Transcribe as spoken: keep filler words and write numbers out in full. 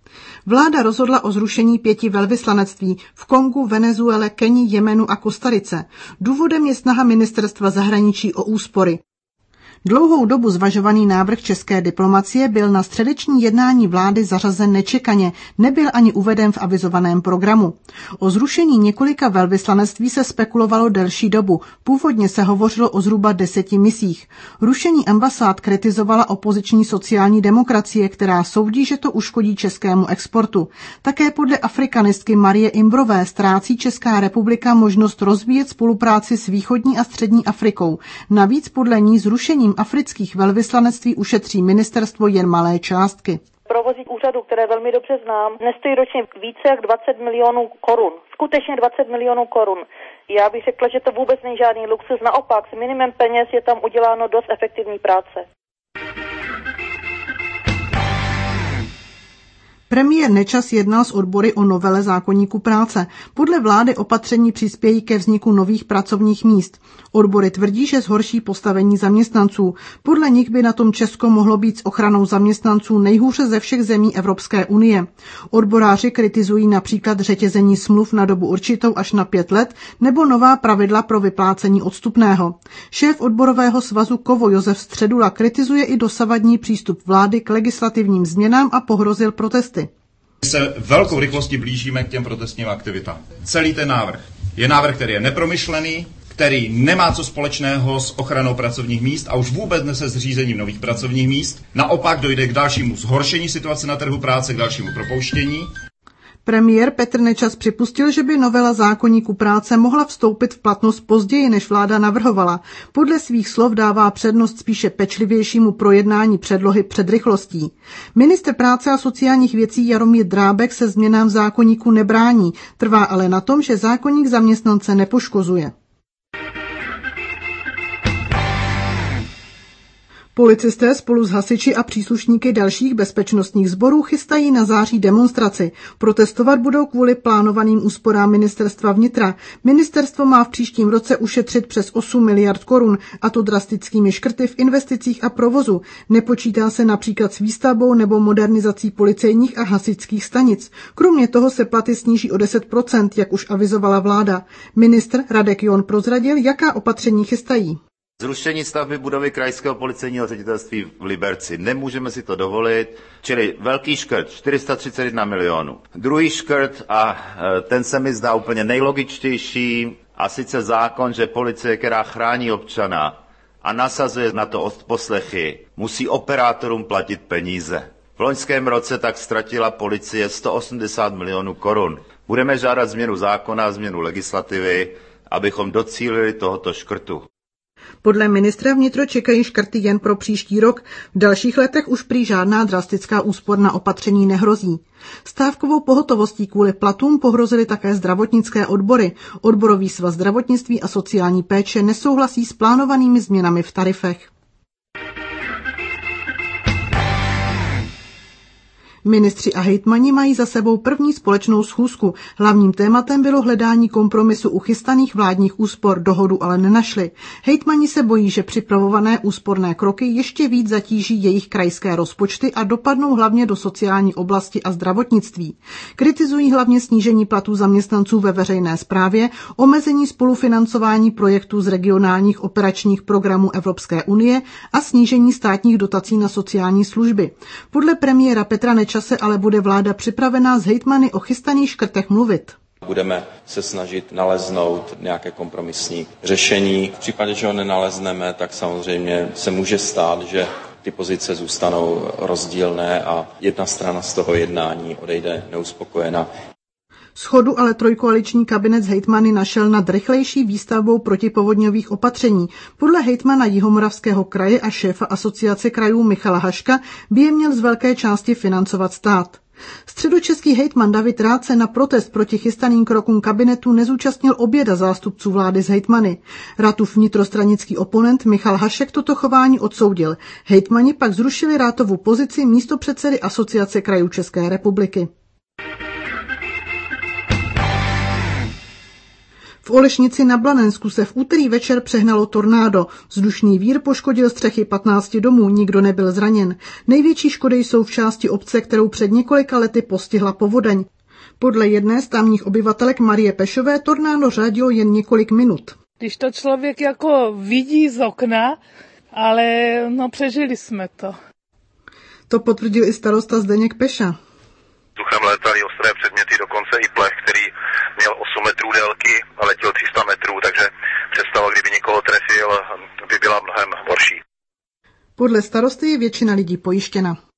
Vláda rozhodla o zrušení pěti velvyslanectví v Kongu, Venezuele, Keni, Jemenu a Kostarice. Důvodem je snaha ministerstva zahraničí o úspory. Dlouhou dobu zvažovaný návrh české diplomacie byl na středeční jednání vlády zařazen nečekaně, nebyl ani uveden v avizovaném programu. O zrušení několika velvyslanectví se spekulovalo delší dobu, původně se hovořilo o zhruba deseti misích. Rušení ambasád kritizovala opoziční sociální demokracie, která soudí, že to uškodí českému exportu. Také podle afrikanistky Marie Imbrové ztrácí Česká republika možnost rozvíjet spolupráci s východní a střední Afrikou. Navíc podle ní zrušením afrických velvyslanectví ušetří ministerstvo jen malé částky. Provozit úřadu, které velmi dobře znám, nestojí ročně více jak dvacet milionů korun. Skutečně dvacet milionů korun. Já bych řekla, že to vůbec není žádný luxus, naopak s minimem peněz je tam uděláno dost efektivní práce. Premiér Nečas jednal s odbory o novele zákoníku práce. Podle vlády opatření přispějí ke vzniku nových pracovních míst. Odbory tvrdí, že zhorší postavení zaměstnanců. Podle nich by na tom Česko mohlo být s ochranou zaměstnanců nejhůře ze všech zemí Evropské unie. Odboráři kritizují například řetězení smluv na dobu určitou až na pět let nebo nová pravidla pro vyplácení odstupného. Šéf odborového svazu Kovo Josef Středula kritizuje i dosavadní přístup vlády k legislativním změnám a pohrozil protesty. Se velkou rychlostí blížíme k těm protestním aktivitám. Celý ten návrh je návrh, který je nepromyšlený, který nemá co společného s ochranou pracovních míst a už vůbec ne se zřízením nových pracovních míst. Naopak dojde k dalšímu zhoršení situace na trhu práce, k dalšímu propouštění. Premiér Petr Nečas připustil, že by novela zákoníku práce mohla vstoupit v platnost později, než vláda navrhovala. Podle svých slov dává přednost spíše pečlivějšímu projednání předlohy před rychlostí. Ministr práce a sociálních věcí Jaromír Drábek se změnám v zákoníku nebrání, trvá ale na tom, že zákoník zaměstnance nepoškozuje. Policisté spolu s hasiči a příslušníky dalších bezpečnostních sborů chystají na září demonstraci. Protestovat budou kvůli plánovaným úsporám ministerstva vnitra. Ministerstvo má v příštím roce ušetřit přes osm miliard korun, a to drastickými škrty v investicích a provozu. Nepočítá se například s výstavbou nebo modernizací policejních a hasičských stanic. Kromě toho se platy sníží o deset procent, jak už avizovala vláda. Ministr Radek John prozradil, jaká opatření chystají. Zrušení stavby budovy krajského policejního ředitelství v Liberci. Nemůžeme si to dovolit, čili velký škrt, čtyři sta třicet jedna milionů. Druhý škrt, a ten se mi zdá úplně nejlogičtější, a sice zákon, že policie, která chrání občana a nasazuje na to odposlechy, musí operátorům platit peníze. V loňském roce tak ztratila policie sto osmdesát milionů korun. Budeme žádat změnu zákona a změnu legislativy, abychom docílili tohoto škrtu. Podle ministra vnitra čekají škrty jen pro příští rok. V dalších letech už prý žádná drastická úsporná opatření nehrozí. Stávkovou pohotovostí kvůli platům pohrozily také zdravotnické odbory. Odborový svaz zdravotnictví a sociální péče nesouhlasí s plánovanými změnami v tarifech. Ministři a hejtmani mají za sebou první společnou schůzku. Hlavním tématem bylo hledání kompromisu u chystaných vládních úspor, dohodu ale nenašli. Hejtmani se bojí, že připravované úsporné kroky ještě víc zatíží jejich krajské rozpočty a dopadnou hlavně do sociální oblasti a zdravotnictví. Kritizují hlavně snížení platů zaměstnanců ve veřejné správě, omezení spolufinancování projektů z regionálních operačních programů Evropské unie a snížení státních dotací na sociální služby. Podle premiéra Petra Nečase čase ale bude vláda připravená s hejtmany o chystaných škrtech mluvit. Budeme se snažit naleznout nějaké kompromisní řešení. V případě, že ho nenalezneme, tak samozřejmě se může stát, že ty pozice zůstanou rozdílné a jedna strana z toho jednání odejde neuspokojena. Shodu ale trojkoaliční kabinet s hejtmany našel nad rychlejší výstavbou protipovodňových opatření. Podle hejtmana Jihomoravského kraje a šéfa asociace krajů Michala Haška by je měl z velké části financovat stát. Středočeský hejtman David Rath se na protest proti chystaným krokům kabinetu nezúčastnil oběda zástupců vlády s hejtmany. Rathův vnitrostranický oponent Michal Hašek toto chování odsoudil. Hejtmani pak zrušili Rathovu pozici místopředsedy Asociace krajů České republiky. V Olešnici na Blanensku se v úterý večer přehnalo tornádo. Vzdušný vír poškodil střechy patnácti domů, nikdo nebyl zraněn. Největší škody jsou v části obce, kterou před několika lety postihla povodeň. Podle jedné z tamních obyvatelek Marie Pešové tornádo řádilo jen několik minut. Když to člověk jako vidí z okna, ale no přežili jsme to. To potvrdil i starosta Zdeněk Peša. Vzduchem létaly ostré předměty, dokonce i plech, který měl osm metrů délky a letěl tři sta metrů, takže představa, kdyby někoho trefil, by byla mnohem horší. Podle starosty je většina lidí pojištěna.